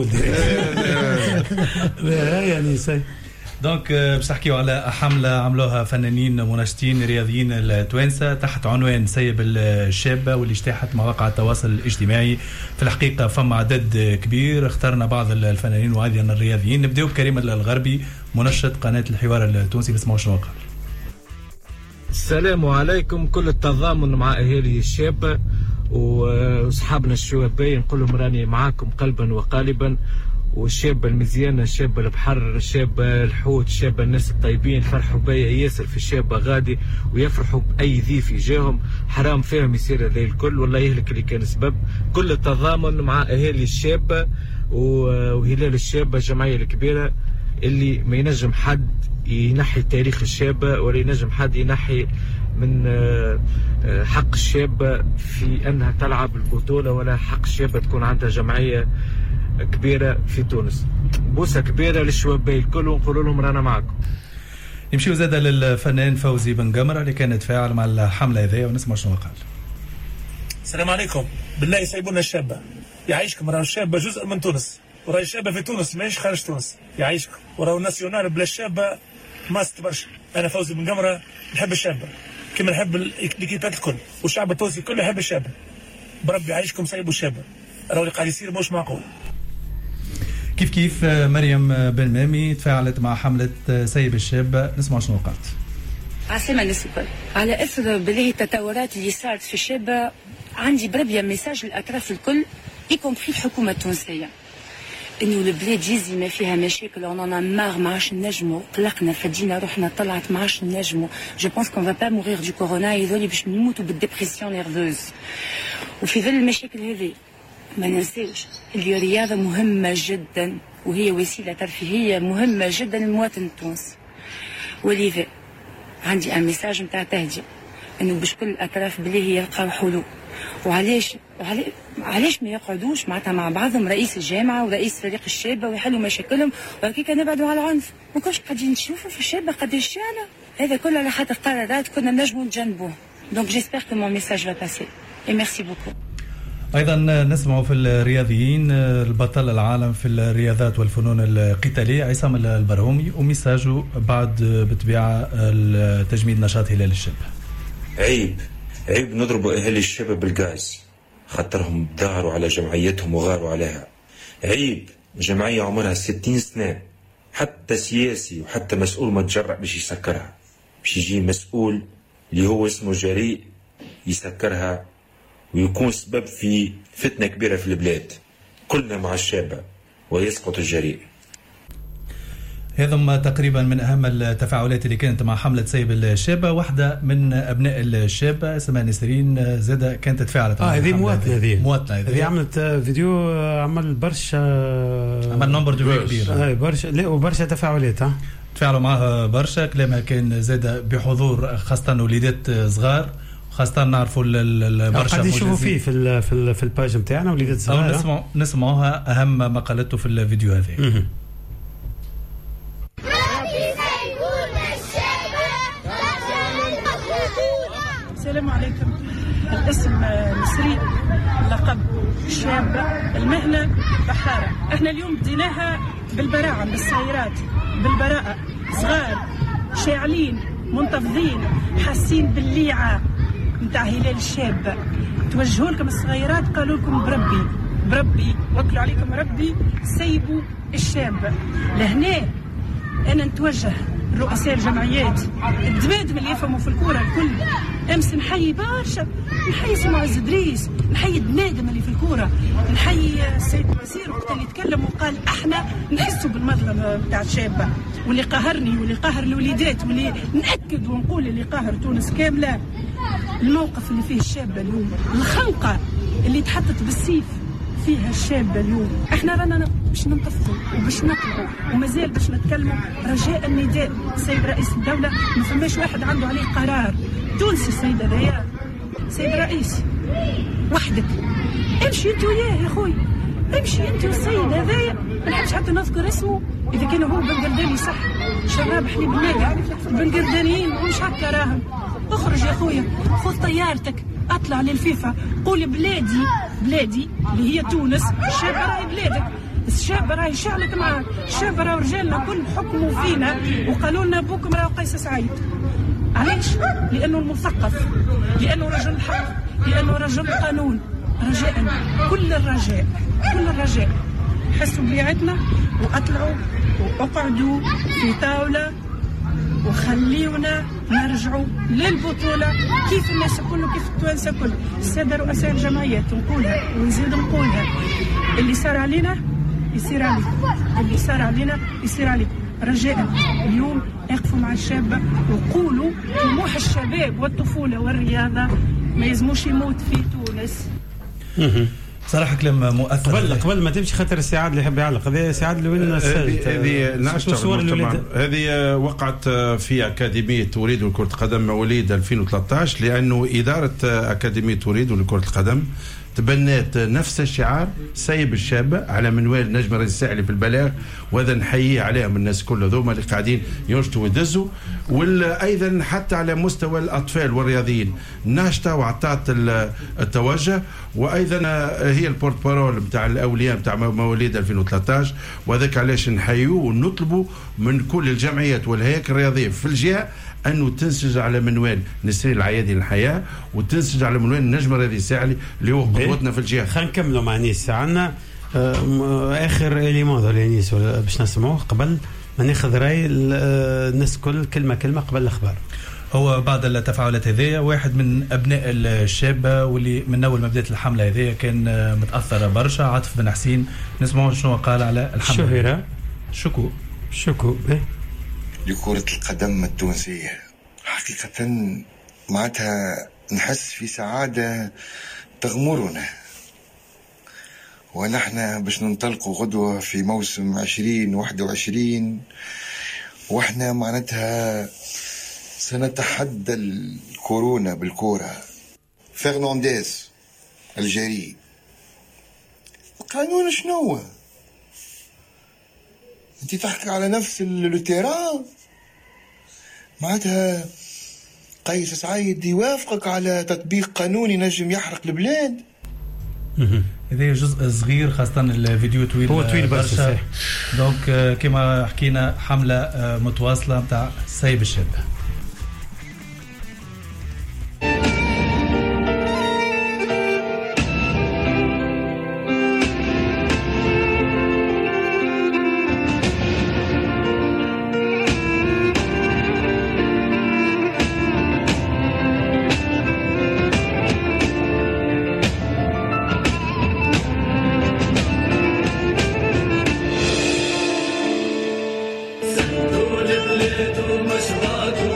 Speaker 1: يعني سي.
Speaker 8: دونك باش نحكيو على حملة عملوها فنانين مناشطين رياضيين التوانسة تحت عنوان سيب الشابة واللي اجتاحت مواقع التواصل الاجتماعي. في الحقيقة فما عدد كبير، اخترنا بعض الفنانين وعادي الرياضيين. نبداو بكريم الغربي منشط قناة الحوار التونسي. نسمعوا شنو قال.
Speaker 9: السلام عليكم. كل التضامن مع أهالي الشابة وأصحابنا الشبابين، نقول لهم راني معاكم قلبا وقالبا. والشابة المزيانة، الشابة البحر، الشابة الحوت، الشابة الناس الطيبين فرحوا بيا ياسر في الشابة غادي ويفرحوا بأي ضيف يجاهم. حرام فيهم يصير هذا الكل والله يهلك اللي كان سبب. كل التضامن مع أهالي الشابة وهلال الشابة الجمعية الكبيرة اللي ما ينجم حد ينحي تاريخ الشابة ولا ينجم حد ينحي من حق الشابة في أنها تلعب البطولة ولا حق الشابة تكون عندها جمعية كبيرة في تونس. بوسة كبيرة للشباب الكل ونقول لهم رانا معكم.
Speaker 8: نمشيو زادة للفنان فوزي بن قمرة اللي كان يتفاعل مع الحملة هذه ونسمع شنو قال.
Speaker 10: السلام عليكم. بالله يسيبونا الشابة يعيشكم. راهو الشابة جزء من تونس وراهي الشابة في تونس ماهيش خارج تونس. يعيشكم. وراهو الناسيونال بلا الشابة ماست برشا. أنا فوزي بن قمرة نحب الشابة كما نحب الكيبات الكل والشعب التونسي كله يحب الشابة. بربي يعيشكم سيبوا الشابة. راهو اللي قاعد يصير مش معقول.
Speaker 8: كيف كيف مريم بن مامي تفاعلت مع حملة سيب الشابة. نسمع شنو قالت.
Speaker 11: عسلامة الناس الكل. على اثر بالله التطورات اللي صارت في الشابة عندي بربية ميساج للأطراف الكل يكمبري الحكومة التونسية انه البلاد جيزي ما فيها مشاكل اون مار ما عادش نجموا قلقنا فدينا روحنا طلعت ما عادش نجموا. جو بونس كون فا با مورير دو كورونا يذولي باش نموتوا بالديبرسيون نيرفوز. وفي ظل المشاكل هذه ما ننساوش اللي الرياضة مهمة جدا وهي وسيلة ترفيهية مهمة جدا للمواطن التونسي. ولذا عندي ان ميساج نتاع تهدئة انه باش كل الاطراف بلاه يلقاو حلول. وعلاش وعلاش علاش ما يقعدوش معناتها مع بعضهم رئيس الجامعة ورئيس فريق الشابة ويحلوا مشاكلهم وهكاك نبعدوا على العنف. ما كناش قاعدين نشوفوا في الشابة قداش شعلة. هذا كله على خاطر قرارات كنا نجموا نتجنبوه. دونك جيسبر كو مون ميساج فا باسي اي ميرسي بوكو.
Speaker 8: أيضا نسمع في الرياضيين البطل العالم في الرياضات والفنون القتالية عصام البرهومي وميساجه بعد بطبيعة تجميد نشاط هلال الشابة.
Speaker 12: عيب عيب نضربوا أهالي الشابة بالغاز خاطرهم داروا على جمعيتهم وغاروا عليها. عيب جمعية عمرها ستين سنة حتى سياسي وحتى مسؤول ما تجرأ باش يسكرها. باش يجي مسؤول اللي هو اسمه جريء يسكرها ويكون سبب في فتنة كبيرة في البلاد. كلنا مع الشابة ويسقط الجريء.
Speaker 8: هذا تقريبا من أهم التفاعلات اللي كانت مع حملة سيب الشابة. واحدة من أبناء الشابة اسمها نسرين زادة كانت تفاعلت.
Speaker 1: اه هذه مواطنة هذه
Speaker 8: مواطنة
Speaker 1: هذه عملت فيديو عمل برشا
Speaker 8: عمل نمبر دو كبير.
Speaker 1: اه برشا لا وبرشا تفاعلات. ها
Speaker 8: تفاعلوا معها برشا. كلامها كان زادة بحضور خاصة وليدات صغار خاصة نعرفوا البرشا
Speaker 1: قاعد يشوفوا فيه في ال في ال في الباج نتاعنا وليدات صغار.
Speaker 8: نسمع نسمعوها أهم ما قالته في الفيديو هذا.
Speaker 13: السلام عليكم. الاسم نسرين، اللقب شابة، المهنة بحارة. احنا اليوم بديناها بالبراعة بالسيارات بالبراءة. صغار شاعلين منتفضين حاسين بالليعة نتاع هلال الشابة. توجهوا لكم الصغيرات قالوا لكم بربي بربي وكلوا عليكم ربي سيبوا الشاب. لهنا انا نتوجه رؤساء الجمعيات الدمادم اللي يفهموا في الكوره الكل. امس نحيي برشا، نحيي سي معز ادريس، نحيي الدمادم اللي في الكوره، نحيي السيد الوزير وقت اللي تكلم وقال احنا نحسوا بالمظلم بتاع الشابه واللي قهرني واللي قهر الوليدات واللي ناكد ونقول اللي قهر تونس كامله. الموقف اللي فيه الشابه اليوم، الخنقه اللي تحطت بالسيف فيها الشابه اليوم، احنا رانا باش ننتفضوا وباش نطلعوا ومازال باش نتكلموا. رجاء النداء السيد رئيس الدوله، ما فماش واحد عنده عليه قرار تونسي. السيد هذايا سيد رئيس وحدك، امشي انت وياه يا خويا، امشي انت والسيد هذايا، ما نحبش حتى نذكر اسمه اذا كان هو بن قرداني صح، شباب حليب النادي بن قردانيين ومش هكا راهم. اخرج يا خويا، خذ طيارتك اطلع للفيفا، قول بلادي بلادي اللي هي تونس، الشابه راهي بلادك، الشابه راهي شعلك معاك، الشابه راهي رجالنا كل حكموا فينا وقالوا لنا بوكم راهو قيس سعيد. علاش؟ لانه المثقف، لانه رجل الحق، لانه رجل القانون. رجاء كل الرجاء كل الرجاء حسوا بليعتنا واطلعوا واقعدوا في طاوله وخليونا نرجعوا للبطولة كيف الناس الكل وكيف التوانسة الكل. السادة رؤساء الجمعيات نقولها ونزيد نقولها، اللي صار علينا يصير عليكم، اللي صار علينا يصير عليكم. رجاء اليوم اقفوا مع الشابة وقولوا طموح الشباب والطفولة والرياضة ما يزموش يموت في تونس.
Speaker 8: صراحه كلام مؤثر.
Speaker 1: قبل قبل ما تمشي خاطر السعاد اللي يحب يعلق، هذا سعاد اللي وين
Speaker 2: هذه ناشطه هذه وقعت في اكاديميه وريد لكره القدم مواليد ألفين وثلاثة عشر، لانه اداره اكاديميه وريد لكره القدم تبنات نفس الشعار سيب الشابة على منوال نجم رئيس الساحلي في البلاغ، وهذا نحييه عليهم الناس كل ذوما اللي قاعدين ينشطوا ويدزوا. وايضا حتى على مستوى الاطفال والرياضيين ناشطه وعطات التوجه، وايضا هي البورت بارول نتاع الاولياء نتاع مواليد ألفين وثلاثة عشر، وهذاك علاش نحيوه ونطلبوا من كل الجمعيات والهياكل الرياضيه في الجهه انه تنسج على منوال نسرين العيادي للحياه، وتنسج على منوال النجم الرياضي الساحلي اللي هو قدوتنا في الجهه.
Speaker 1: خلينا نكملوا مع نيس، عندنا اخر اليمون ولا نيس باش نسمعوه قبل ما ناخذ راي الناس كل كلمه كلمه قبل الاخبار.
Speaker 8: هو بعد التفاعلات هذه واحد من ابناء الشابه واللي من اول ما بدات الحمله هذه كان متاثر برشا، عاطف بن حسين، نسمعوا شنو قال على الحمله.
Speaker 1: شهيره
Speaker 8: شكو
Speaker 1: شكو إيه؟
Speaker 14: لكرة القدم التونسية حقيقة معناتها نحس في سعادة تغمرنا، ونحن باش ننطلقوا غدوة في موسم عشرين واحد وعشرين، واحنا معناتها سنتحدى الكورونا بالكورة. فرنانديز الجري، القانون شنو؟ انت تحكي على نفس التيران، معناتها قيس سعيد يوافقك على تطبيق قانون ينجم يحرق البلاد.
Speaker 8: هذا جزء صغير، خاصة الفيديو طويل،
Speaker 1: هو طويل برشا.
Speaker 8: دونك كما حكينا حملة متواصلة نتاع سيب الشاب.
Speaker 7: سدوا البلاد ومشراكم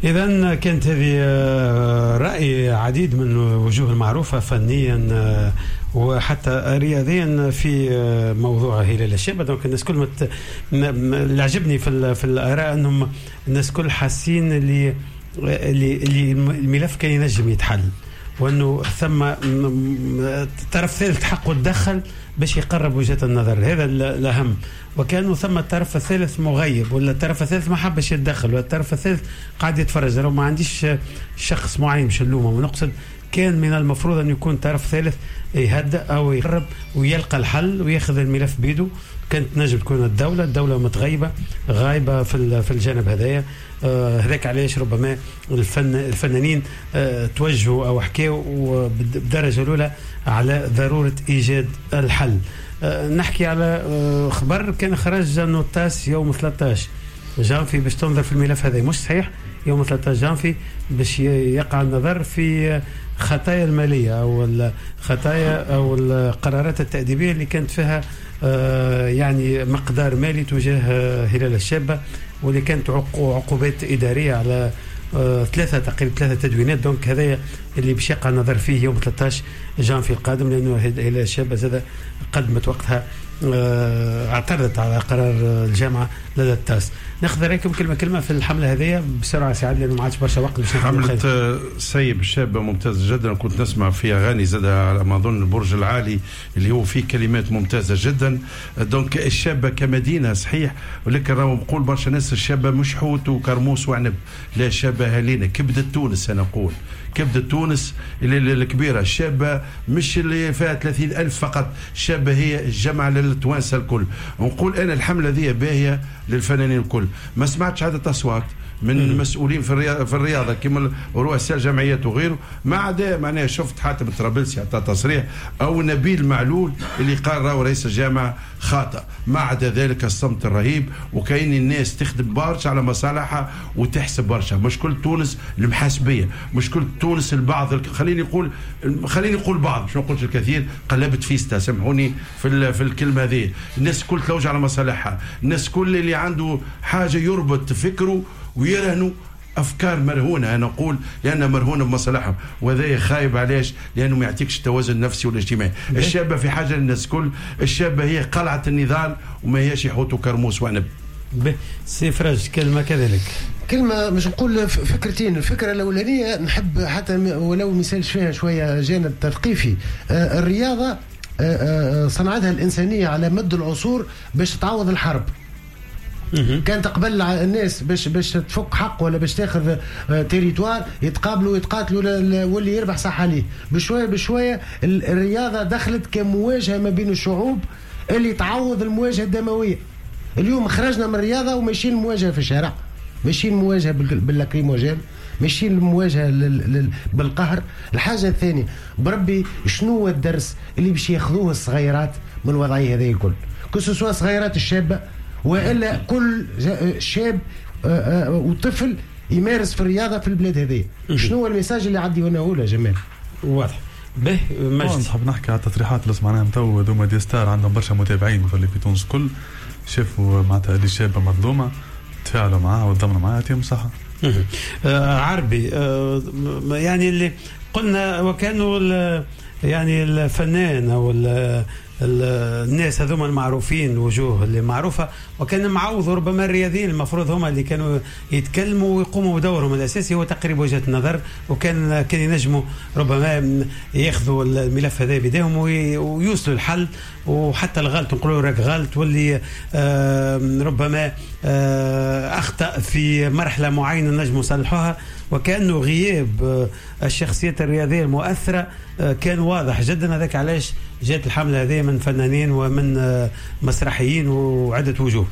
Speaker 1: إذا كانت هذه رأي عديد من الوجوه المعروفة فنيا وحتى رياضيا في موضوع هلال الشابة. دونك الناس كل مت... اللي عجبني في في الآراء أنهم الناس كل حاسين اللي اللي الملف كان ينجم يتحل، وأنه ثم طرف ثالث حقه تدخل باش يقرب وجهة النظر، هذا الأهم. وكانوا ثم الطرف الثالث مغيب، ولا الطرف الثالث ما حبش يتدخل، ولا الطرف الثالث قاعد يتفرج. لو ما عنديش شخص معين مش نلومه، ونقصد كان من المفروض أن يكون طرف ثالث يهدأ أو يقرب ويلقى الحل وياخذ الملف بيده. كانت نجم تكون الدولة الدولة متغيبة غايبة في في الجانب هذايا. آه هذاك علاش ربما الفن الفنانين آه توجهوا أو حكاوا بالدرجة الأولى على ضرورة إيجاد الحل. آه نحكي على آه خبر كان خرج أنه التاس يوم ثلاثة عشر جانفي باش تنظر في الملف هذا، مش صحيح يوم ثلاثة عشر جانفي باش يقع النظر في خطايا المالية أو الخطايا أو القرارات التأديبية اللي كانت فيها آه يعني مقدار مالي تجاه هلال الشابة، واللي كانت عقوبات إدارية على آه ثلاثة تقريبا ثلاثة تدوينات. دونك هذا اللي باش يقع النظر فيه يوم ثلاثة عشر جانفي القادم، لأنه هلال الشابة زاد قدمت وقتها آه اعترضت على قرار الجامعة لدى التاس. ناخذ رايكم كلمة كلمة في الحملة هذه بسرعة سعد، لأنه ما عادش برشا وقت.
Speaker 2: حملة سيب الشابة ممتازة جدا، كنت نسمع في أغاني زادها على ما أظن البرج العالي اللي هو فيه كلمات ممتازة جدا. دونك الشابة كمدينة صحيح، ولكن راهو بقول برشا ناس الشابة مش حوت وكرموس وعنب، لا الشابة هالينا كبدة تونس. أنا أقول كبدة تونس اللي الكبيرة الشابة، مش اللي فيها ثلاثين ألف فقط، الشابة هي الجمع للتوانسة الكل. ونقول أنا الحملة ذي باهية للفنانين الكل. ما سمعتش عدد أصوات من المسؤولين في الرياضة, في الرياضة كما رؤساء الجمعيات وغيره، ما عدا معناها شفت حاتم الطرابلسي عطى تصريح، أو نبيل معلول اللي قال راهو رئيس الجامعة خاطئ. ما عدا ذلك الصمت الرهيب، وكاين الناس تخدم برشا على مصالحها وتحسب برشا. مش كل تونس المحاسبية، مش كل تونس البعض، خليني نقول خليني نقول بعض مش نقولش الكثير، قلبت فيستا سامحوني في في الكلمة هذه. الناس كل تلوج على مصالحها، الناس كل اللي عنده حاجة يربط فكره ويرهنوا افكار مرهونه. انا اقول لان مرهونه بمصالحهم، وهذا خايب علاش؟ لانه ما يعطيكش التوازن النفسي والاجتماعي. الشابه في حاجه للناس كل، الشابه هي قلعه النضال وما هيش يحوت وكرموس وعنب.
Speaker 1: سي فرج كلمه كذلك،
Speaker 3: كلمه مش نقول فكرتين. الفكره الاولانيه نحب حتى ولو مثالش فيها شويه جانب تثقيفي. آه الرياضه آه آه صنعتها الانسانيه على مد العصور باش تعوض الحرب. كانت قبل الناس باش باش تفك حق ولا باش تاخذ تيريتوار يتقابلوا ويتقاتلوا واللي يربح صح عليه. بشويه بشويه الرياضه دخلت كمواجهه ما بين الشعوب اللي تعوض المواجهه الدمويه. اليوم خرجنا من الرياضه وماشيين المواجهه في الشارع، ماشيين المواجهه باللاكريموجين، ماشيين المواجهه بالقهر. الحاجه الثانيه بربي شنو هو الدرس اللي باش ياخذوه الصغيرات من الوضعيه هذه الكل، كسوا صغيرات الشابه والا كل شاب وطفل يمارس في الرياضه في البلاد هذه. شنو هو الميساج اللي عدي هنا هو جمال
Speaker 1: واضح به مجد؟
Speaker 4: نحب نحكي على التصريحات اللي سمعناها تو ذوما دي ستار، عندهم برشا متابعين في اللي في تونس كل شافوا معناتها اللي شابه مظلومه تفاعلوا معها وتضمنوا معها يعطيهم الصحه.
Speaker 1: آه عربي آه يعني اللي قلنا وكانوا يعني الفنان او الناس هذوما المعروفين الوجوه اللي معروفه، وكان معوض ربما الرياضيين المفروض هما اللي كانوا يتكلموا ويقوموا بدورهم الاساسي هو تقريب وجهه النظر، وكان كان ينجموا ربما ياخذوا الملف هذا بيديهم ويوصلوا الحل. وحتى الغلط نقولوا راك غلط، واللي آه ربما آه اخطا في مرحله معينه نجموا نصلحوها. وكانه غياب آه الشخصيات الرياضيه المؤثره آه كان واضح جدا. هذاك علاش جات الحمله هذه من فنانين ومن آه مسرحيين وعده وجوه.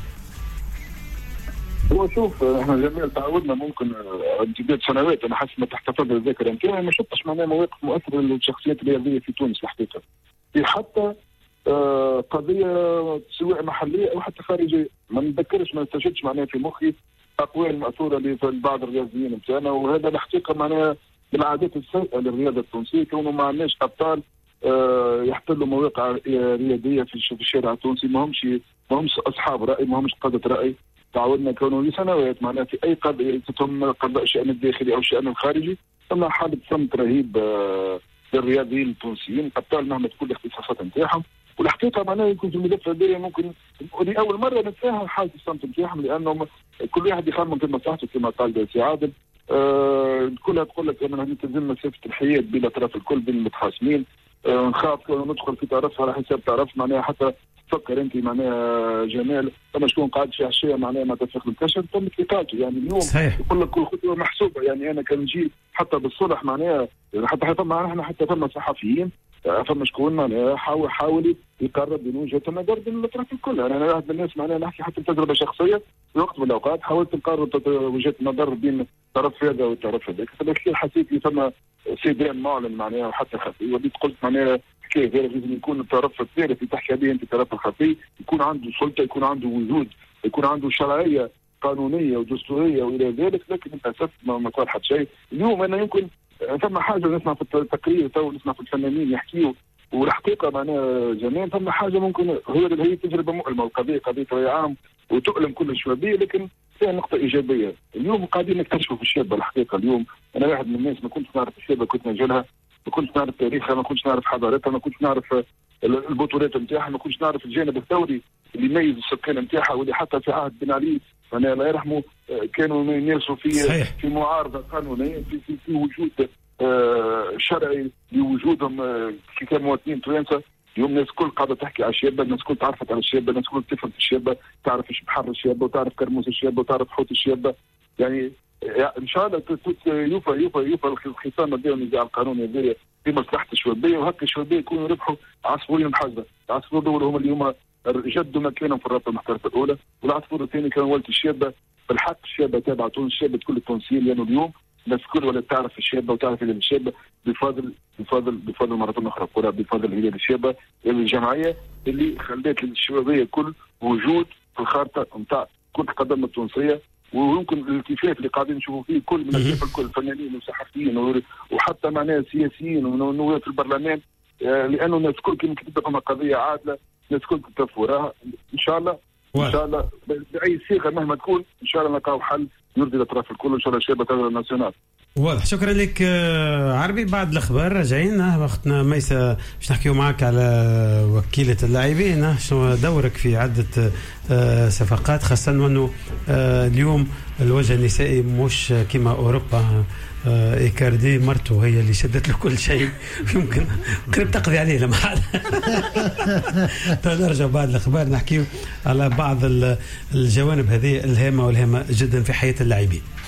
Speaker 6: هو شوف احنا جميل تعودنا ممكن امتداد سنوات، انا حاسس ما تحتفظ الذاكره نتاعي ما شفتش معناها مواقف مؤثره للشخصيات الرياضيه في تونس الحقيقه، في حتى آه قضيه سواء محليه او حتى خارجيه. ما نتذكرش ما نستجدش معناها في مخي اقوال ماثوره لبعض الرياضيين نتاعنا، وهذا الحقيقه معناها بالعادات السيئه للرياضه التونسيه، كونه ما عندناش ابطال آه يحتلوا مواقع رياضيه في الشارع التونسي، ما همش ما همش اصحاب راي، ما همش قاده راي. تعودنا كونه لسنوات معناها في اي قضيه تتم قضاء الشان الداخلي او الشان الخارجي ثم حاله صمت رهيب للرياضيين التونسيين ابطال مهما تكون الاختصاصات نتاعهم. والحقيقه معناها يكون في الملف هذا ممكن اول مره نتفاهم حاله الصمت نتاعهم لانهم كل واحد يخمم في مصلحته كما قال سي عادل. آه كلها تقول لك انها تلزم مسافه الحياد بين الاطراف الكل بين المتخاصمين. آه نخاف ندخل في طرف على حساب طرف معناها حتى تفكر انت معناها جمال ثم شكون قاعد في عشيه معناها ما تفق الكشف تم اقالته يعني اليوم يقول لك كل خطوه محسوبه. يعني انا كان نجي حتى بالصلح معناها حتى حتى معنا حتى ثم صحفيين فما شكون معناها حاول حاول يقرب من وجهه النظر بين الاطراف الكل. يعني انا واحد من الناس معناها نحكي حتى تجربه شخصيه في وقت من الاوقات حاولت نقرب وجهه النظر بين الطرف هذا والطرف هذاك فبالتالي حسيت لي ثم سيدان معلن معناها وحتى خفي وليت قلت معناها حكايه غير لازم يكون الطرف الثالث اللي تحكي به انت الطرف الخفي يكون عنده سلطه يكون عنده وجود يكون عنده شرعيه قانونيه ودستوريه والى ذلك. لكن للاسف ما صار حتى شيء. اليوم انا يمكن ثم حاجه نسمع في التقرير تو نسمع في الفنانين يحكيوا والحقيقه معناها زمان ثم حاجه ممكن هي اللي هي تجربه مؤلمه والقضيه قضيه راي عام وتؤلم كل الشبابيه لكن فيها نقطه ايجابيه. اليوم قاعدين نكتشفوا في الشابه الحقيقه. اليوم انا واحد من الناس ما كنتش نعرف الشابه كنت نجلها ما كنتش نعرف تاريخها ما كنتش نعرف حضارتها ما كنتش نعرف البطولات نتاعها ما كنتش نعرف الجانب الثوري اللي يميز السكان نتاعها واللي حتى في عهد بن علي أنا الله يرحمه كانوا يمارسوا في صحيح. في معارضه قانونيه في في, في وجود آه شرعي لوجودهم آه كمواطنين توانسه. اليوم الناس كل قاعده تحكي على الشابه الناس كل تعرفت على الشابه الناس كل تفهم في الشابه تعرف ايش بحر الشابه وتعرف كرموس الشابه وتعرف حوت الشابه. يعني ان شاء الله يوفى يوفى يوفى الخصام بين النزاع القانوني هذايا في مصلحه الشبابيه وهكا الشبابيه يكونوا ربحوا عصفورين بحجه. العصفور الاول هم اللي هما جدوا مكانهم في الرابطه المحترفه الاولى والعصفور الثاني كان ولد الشابه. بالحق الشابه تابعه تونس الشابه كل التونسيين لانه اليوم الناس كل ولا تعرف الشابه وتعرف الهلال الشابه بفضل بفضل بفضل مره اخرى كلها بفضل الهلال الشابه الجمعيه اللي خلت للشبابيه كل وجود في الخارطه نتاع كره القدم التونسيه. ويمكن الالتفاف اللي قاعدين نشوفوا فيه كل من الكل الفنانين والصحفيين وحتى معناها سياسيين ونواب في البرلمان لانه الناس الكل كما كتبت فما قضيه عادله الناس الكل تتف وراها. ان شاء الله ان شاء الله باي صيغه مهما تكون ان شاء الله نلقاو حل يرضي الاطراف الكل وان شاء الله الشباب تغير الناسيونال.
Speaker 1: واضح. شكرا لك عربي. بعد الاخبار راجعين وقتنا ميسا باش نحكيو معك على وكيله اللاعبين شنو دورك في عده صفقات خاصه انه اليوم الوجه النسائي مش كما اوروبا. إيكاردي مرته هي اللي شدت له كل شيء يمكن قريب تقضي عليه لما حد. نرجع بعد الأخبار نحكي على بعض الجوانب هذه الهامة والهامة جدا في حياة اللاعبين.